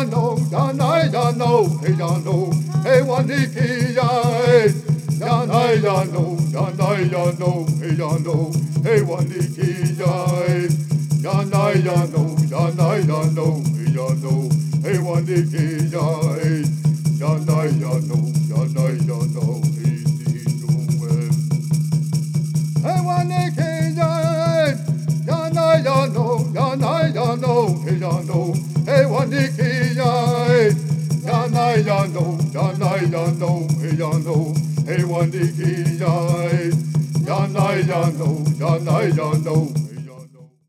no, Yana ya no, hey ya no, hey waniki ya, Yana ya no, Yana ya no, hey ya no, hey waniki ya, Yana ya no, Yana ya no, hey ya no, hey waniki ya, Yana ya no, Yana ya no, hey hey waniki ya, Yana ya no, Yana ya no, hey ya no, hey waniki ya, Yana ya no, Yana ya no, hey ya no, hey waniki